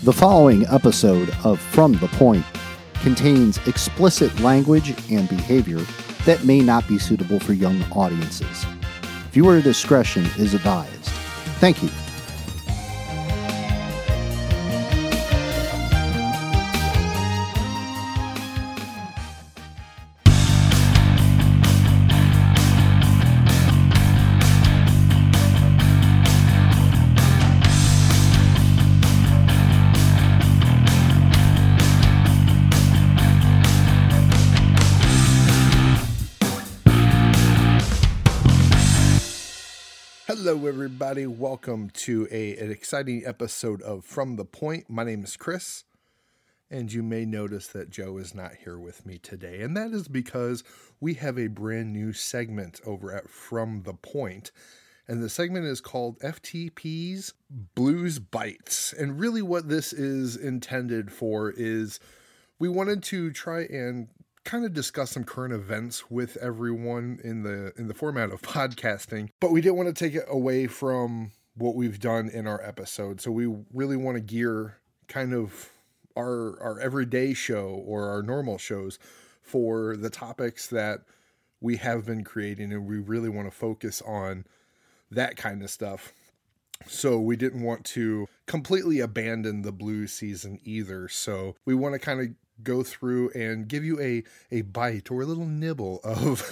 The following episode of From the Point contains explicit language and behavior that may not be suitable for young audiences. Viewer discretion is advised. Thank you. Hello, everybody. Welcome to an exciting episode of From the Point. My name is Chris, and you may notice that Joe is not here with me today, and that is because we have a brand new segment over at From the Point, and the segment is called FTP's Blues Bites. And really what this is intended for is we wanted to try and kind of discuss some current events with everyone in the format of podcasting, but we didn't want to take it away from what we've done in our episode. So we really want to gear kind of our everyday show or our normal shows for the topics that we have been creating, and we really want to focus on that kind of stuff. So we didn't want to completely abandon the blues season either. So we want to kind of go through and give you a bite or a little nibble of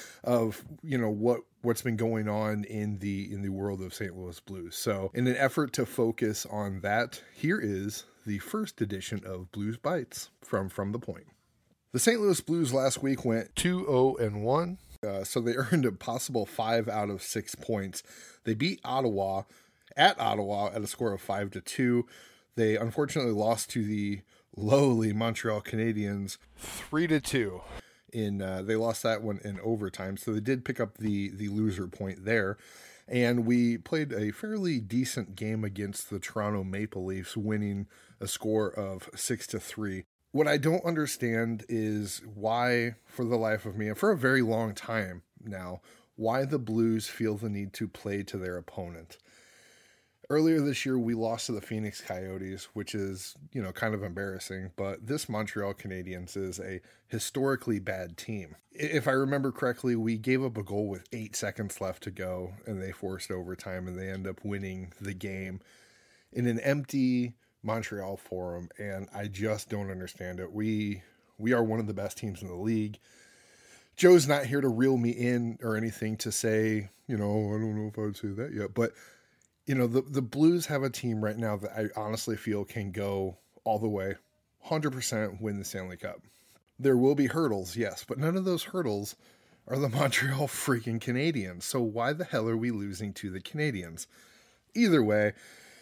of what's been going on in the world of St. Louis blues. So in an effort to focus on that, here is the first edition of Blues Bites from the Point. The St. Louis Blues last week went 2-0-1, so they earned a possible 5 out of 6 points. They beat Ottawa at a score of 5-2. They unfortunately lost to the lowly Montreal Canadiens 3-2. They lost that one in overtime, so they did pick up the loser point there. And we played a fairly decent game against the Toronto Maple Leafs, winning a score of 6-3. What I don't understand is why, for the life of me, and for a very long time now, why the Blues feel the need to play to their opponent. Earlier this year, we lost to the Phoenix Coyotes, which is, kind of embarrassing, but this Montreal Canadiens is a historically bad team. If I remember correctly, we gave up a goal with 8 seconds left to go, and they forced overtime, and they end up winning the game in an empty Montreal Forum, and I just don't understand it. We are one of the best teams in the league. Joe's not here to reel me in or anything to say, I don't know if I would say that yet, but the Blues have a team right now that I honestly feel can go all the way, 100% win the Stanley Cup. There will be hurdles, yes, but none of those hurdles are the Montreal freaking Canadiens. So why the hell are we losing to the Canadiens? Either way,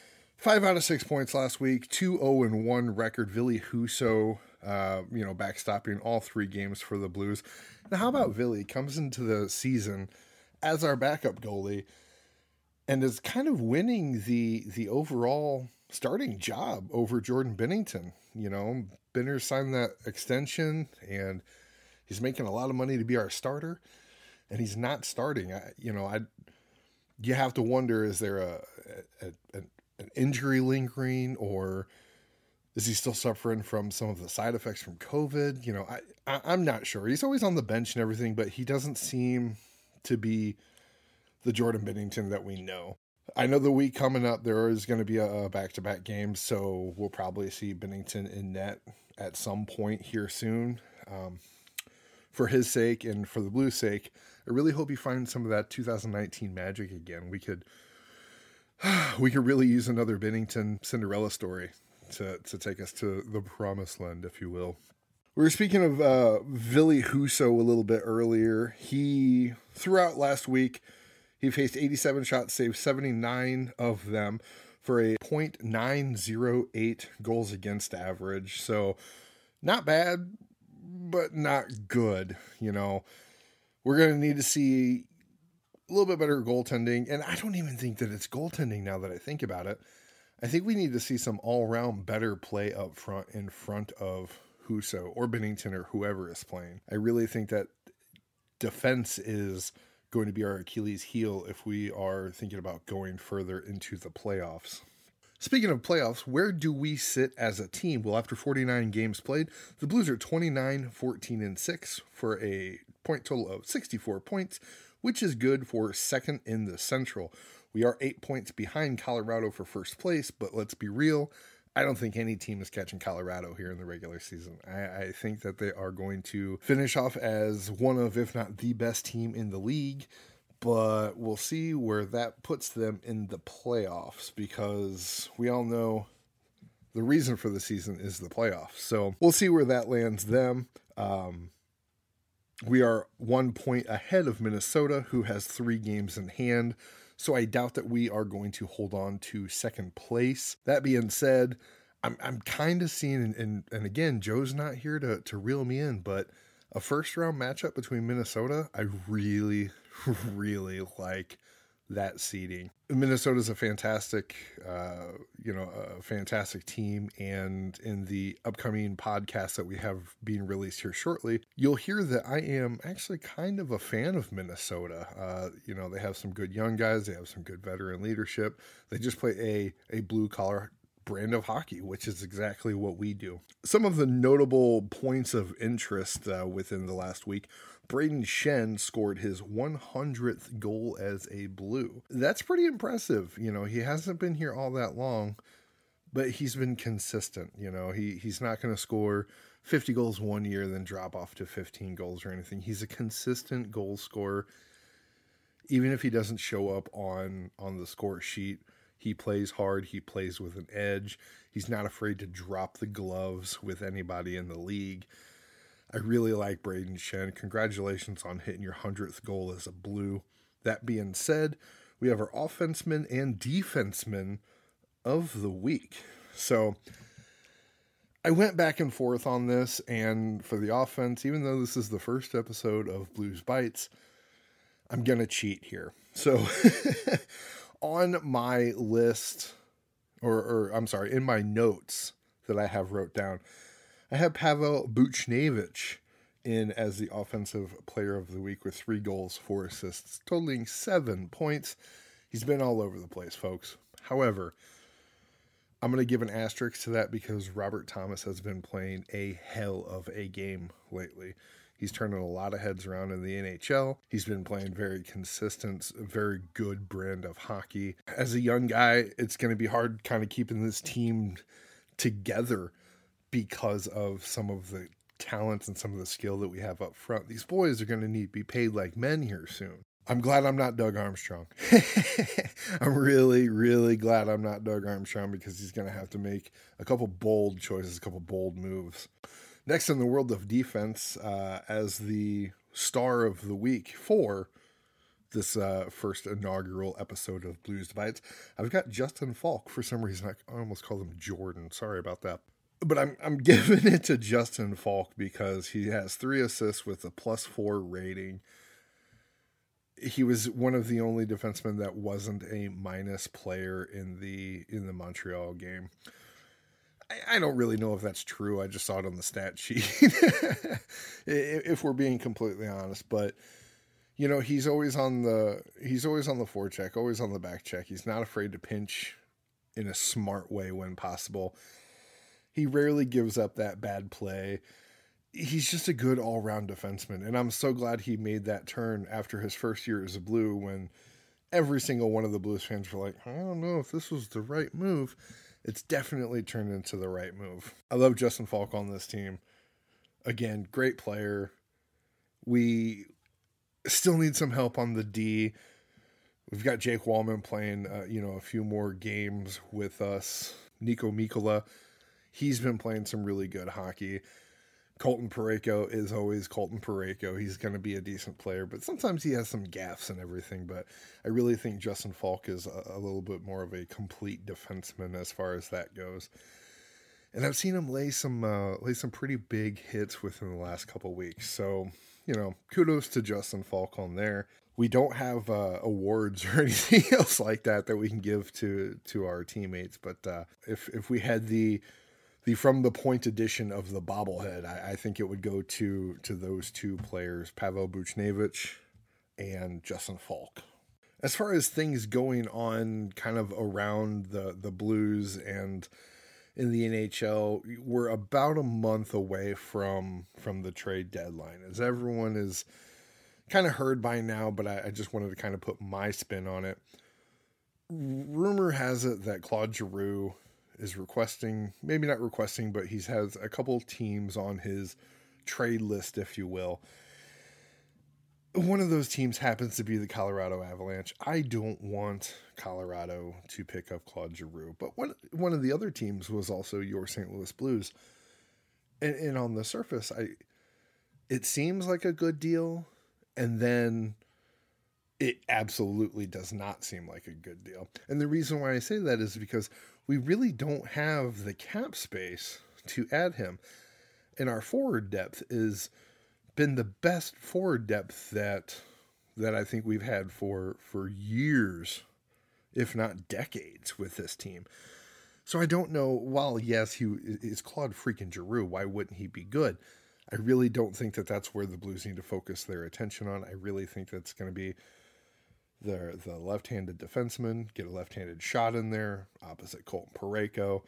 5 out of 6 points last week, 2-0-1 record. Ville Husso, backstopping all 3 games for the Blues. Now, how about Ville comes into the season as our backup goalie and is kind of winning the overall starting job over Jordan Binnington. Binner signed that extension, and he's making a lot of money to be our starter, and he's not starting. You have to wonder, is there an injury lingering, or is he still suffering from some of the side effects from COVID? I'm not sure. He's always on the bench and everything, but he doesn't seem to be the Jordan Binnington that we know. I know the week coming up, there is going to be a back-to-back game, so we'll probably see Binnington in net at some point here soon. For his sake and for the Blues' sake, I really hope he finds some of that 2019 magic again. We could really use another Binnington Cinderella story to take us to the promised land, if you will. We were speaking of Ville Husso a little bit earlier. He, throughout last week, he faced 87 shots, saved 79 of them for a .908 goals against average. So not bad, but not good. We're going to need to see a little bit better goaltending. And I don't even think that it's goaltending now that I think about it. I think we need to see some all-around better play up front in front of Husso or Binnington or whoever is playing. I really think that defense is going to be our Achilles heel if we are thinking about going further into the playoffs. Speaking of playoffs, where do we sit as a team? Well, after 49 games played, the Blues are 29, 14, and 6 for a point total of 64 points, which is good for second in the Central. We are 8 points behind Colorado for first place, but let's be real, I don't think any team is catching Colorado here in the regular season. I think that they are going to finish off as one of, if not the best team in the league, but we'll see where that puts them in the playoffs, because we all know the reason for the season is the playoffs. So we'll see where that lands them. We are 1 point ahead of Minnesota, who has 3 games in hand. So I doubt that we are going to hold on to second place. That being said, I'm kind of seeing, and again, Joe's not here to reel me in, but a first round matchup between Minnesota, I really, really like that seeding. Minnesota's a fantastic, a fantastic team. And in the upcoming podcast that we have being released here shortly, you'll hear that I am actually kind of a fan of Minnesota. They have some good young guys. They have some good veteran leadership. They just play a blue collar brand of hockey, which is exactly what we do. Some of the notable points of interest within the last week: Brayden Schenn scored his 100th goal as a Blue. That's pretty impressive. He hasn't been here all that long, but he's been consistent. He's not going to score 50 goals one year, then drop off to 15 goals or anything. He's a consistent goal scorer. Even if he doesn't show up on the score sheet, he plays hard. He plays with an edge. He's not afraid to drop the gloves with anybody in the league. I really like Brayden Schenn. Congratulations on hitting your 100th goal as a Blue. That being said, we have our offenseman and defenseman of the week. So I went back and forth on this, and for the offense, even though this is the first episode of Blues Bites, I'm going to cheat here. So on my list, in my notes that I have wrote down, I have Pavel Buchnevich in as the offensive player of the week with 3 goals, 4 assists, totaling 7 points. He's been all over the place, folks. However, I'm going to give an asterisk to that because Robert Thomas has been playing a hell of a game lately. He's turning a lot of heads around in the NHL. He's been playing very consistent, very good brand of hockey. As a young guy, it's going to be hard kind of keeping this team together because of some of the talents and some of the skill that we have up front. These boys are going to need to be paid like men here soon. I'm glad I'm not Doug Armstrong. I'm really, really glad I'm not Doug Armstrong, because he's going to have to make a couple bold choices, a couple bold moves. Next in the world of defense, as the star of the week for this first inaugural episode of Blues Bites, I've got Justin Falk. For some reason, I almost called him Jordan. Sorry about that. But I'm giving it to Justin Falk because he has 3 assists with a +4 rating. He was one of the only defensemen that wasn't a minus player in the Montreal game. I don't really know if that's true. I just saw it on the stat sheet, if we're being completely honest. But he's always on the forecheck, always on the back check. He's not afraid to pinch in a smart way when possible. He rarely gives up that bad play. He's just a good all-around defenseman, and I'm so glad he made that turn after his first year as a Blue, when every single one of the Blues fans were like, I don't know if this was the right move. It's definitely turned into the right move. I love Justin Falk on this team. Again, great player. We still need some help on the D. We've got Jake Wallman playing, a few more games with us. Nico Mikkola, he's been playing some really good hockey. Colton Parayko is always Colton Parayko. He's going to be a decent player, but sometimes he has some gaffes and everything. But I really think Justin Falk is a little bit more of a complete defenseman as far as that goes. And I've seen him lay some pretty big hits within the last couple weeks. So, kudos to Justin Falk on there. We don't have awards or anything else like that we can give to our teammates. But if we had the From the Point edition of the bobblehead, I think it would go to those 2 players, Pavel Buchnevich and Justin Falk. As far as things going on kind of around the Blues and in the NHL, we're about a month away from the trade deadline. As everyone is kind of heard by now, but I just wanted to kind of put my spin on it. Rumor has it that Claude Giroux is requesting, maybe not requesting, but he has a couple teams on his trade list, if you will. One of those teams happens to be the Colorado Avalanche. I don't want Colorado to pick up Claude Giroux, but one of the other teams was also your St. Louis Blues. And on the surface, it seems like a good deal, and then it absolutely does not seem like a good deal. And the reason why I say that is because we really don't have the cap space to add him. And our forward depth is been the best forward depth that I think we've had for years, if not decades, with this team. So I don't know. While yes, he is Claude freaking Giroux. Why wouldn't he be good? I really don't think that that's where the Blues need to focus their attention on. I really think that's going to be the left-handed defenseman, get a left-handed shot in there opposite Colton Parayko.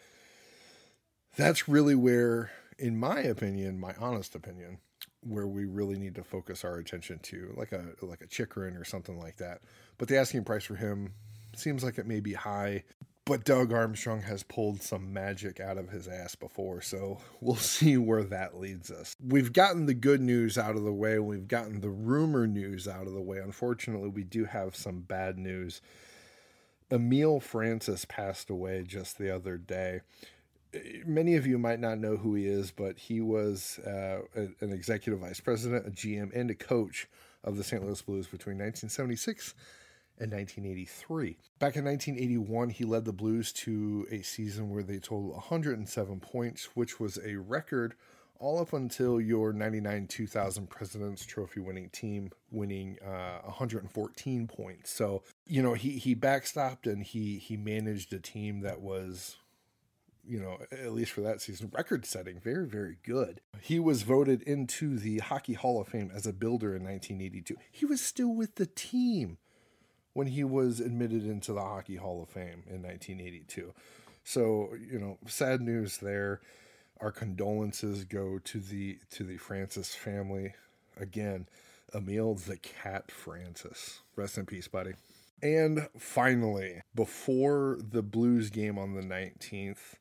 That's really where, in my opinion, my honest opinion, where we really need to focus our attention to, like a Chychrun or something like that. But the asking price for him seems like it may be high, but Doug Armstrong has pulled some magic out of his ass before, so we'll see where that leads us. We've gotten the good news out of the way. We've gotten the rumor news out of the way. Unfortunately, we do have some bad news. Emile Francis passed away just the other day. Many of you might not know who he is, but he was an executive vice president, a GM, and a coach of the St. Louis Blues between 1976 and 1983. Back in 1981, he led the Blues to a season where they totaled 107 points, which was a record all up until your 99-2000 President's Trophy winning team winning 114 points. So, you know, he backstopped and he managed a team that was, you know, at least for that season, record-setting, very, very good. He was voted into the Hockey Hall of Fame as a builder in 1982. He was still with the team when he was admitted into the Hockey Hall of Fame in 1982. So, you know, sad news there. Our condolences go to the Francis family. Again, Emile the Cat Francis. Rest in peace, buddy. And finally, before the Blues game on the 19th,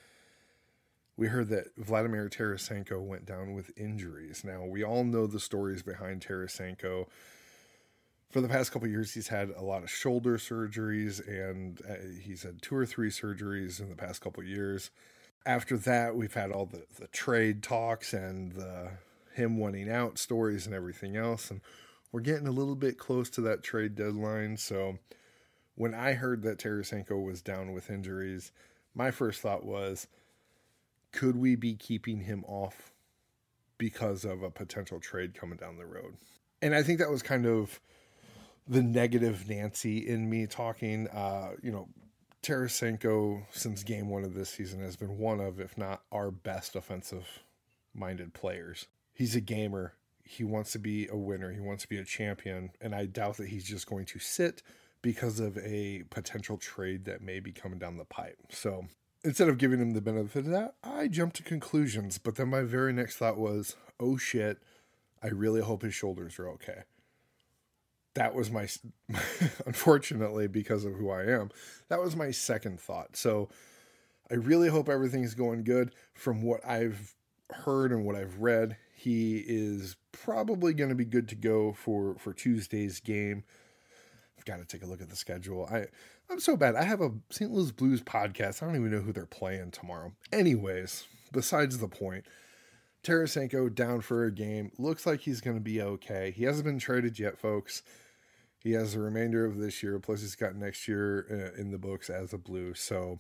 we heard that Vladimir Tarasenko went down with injuries. Now, we all know the stories behind Tarasenko. For the past couple of years, he's had a lot of shoulder surgeries, and he's had 2 or 3 surgeries in the past couple of years. After that, we've had all the trade talks and him wanting out stories and everything else, and we're getting a little bit close to that trade deadline. So when I heard that Tarasenko was down with injuries, my first thought was, could we be keeping him off because of a potential trade coming down the road? And I think that was kind of the negative Nancy in me talking. You know, Tarasenko, since game 1 of this season, has been one of, if not our best offensive-minded players. He's a gamer. He wants to be a winner. He wants to be a champion. And I doubt that he's just going to sit because of a potential trade that may be coming down the pipe. So instead of giving him the benefit of that, I jumped to conclusions. But then my very next thought was, oh shit, I really hope his shoulders are okay. That was my, unfortunately, because of who I am, that was my second thought. So I really hope everything's going good. From what I've heard and what I've read, he is probably going to be good to go for Tuesday's game. I've got to take a look at the schedule. I'm so bad. I have a St. Louis Blues podcast. I don't even know who they're playing tomorrow. Anyways, besides the point, Tarasenko down for a game. Looks like he's going to be okay. He hasn't been traded yet, folks. He has the remainder of this year, plus he's got next year in the books as a Blue. So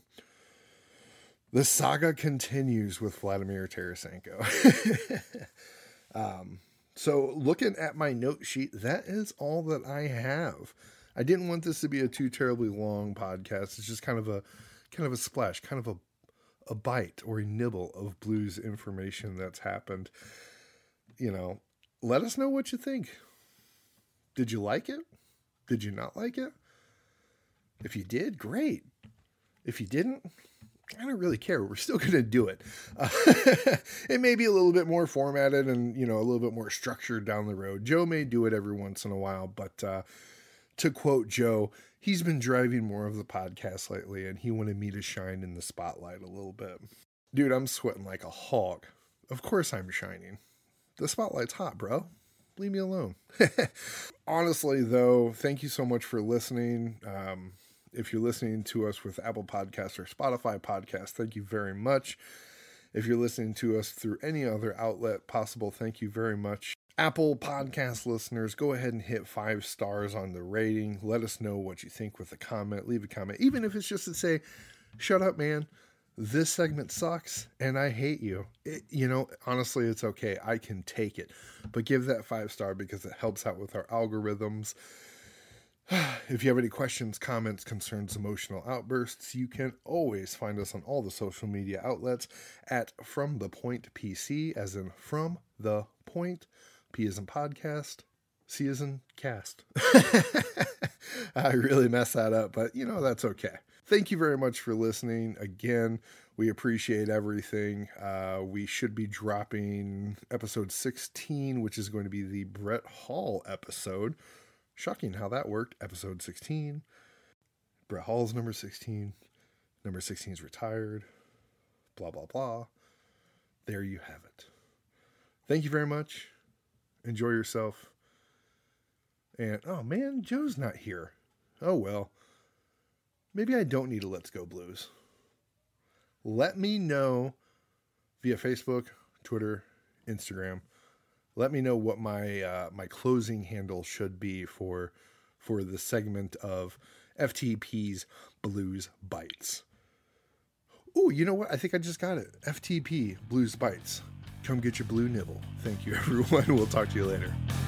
the saga continues with Vladimir Tarasenko. So looking at my note sheet, that is all that I have. I didn't want this to be a too terribly long podcast. It's just kind of a splash, kind of a bite or a nibble of Blues information that's happened. You know, let us know what you think. Did you like it? Did you not like it? If you did, great. If you didn't, I don't really care. We're still going to do it. It may be a little bit more formatted and, a little bit more structured down the road. Joe may do it every once in a while, but to quote Joe, he's been driving more of the podcast lately, and he wanted me to shine in the spotlight a little bit. Dude, I'm sweating like a hog. Of course I'm shining. The spotlight's hot, bro. Leave me alone. Honestly, though, thank you so much for listening. If you're listening to us with Apple Podcasts or Spotify Podcasts, thank you very much. If you're listening to us through any other outlet possible, thank you very much. Apple Podcast listeners, go ahead and hit 5 stars on the rating. Let us know what you think with a comment. Leave a comment, even if it's just to say, shut up, man. This segment sucks and I hate you. Honestly, it's okay. I can take it. But give that 5-star because it helps out with our algorithms. If you have any questions, comments, concerns, emotional outbursts, you can always find us on all the social media outlets at From The Point PC, as in From The Point. P as in podcast, C as in cast. I really messed that up, but that's okay. Thank you very much for listening. Again, we appreciate everything. We should be dropping episode 16, which is going to be the Brett Hall episode. Shocking how that worked. Episode 16. Brett Hall's number 16. Number 16 is retired. Blah, blah, blah. There you have it. Thank you very much. Enjoy yourself. And, oh man, Joe's not here. Oh well. Maybe I don't need a Let's Go Blues. Let me know via Facebook, Twitter, Instagram. Let me know what my my closing handle should be for the segment of FTP's Blues Bites. Oh, you know what? I think I just got it. FTP Blues Bites. Come get your blue nibble. Thank you, everyone. We'll talk to you later.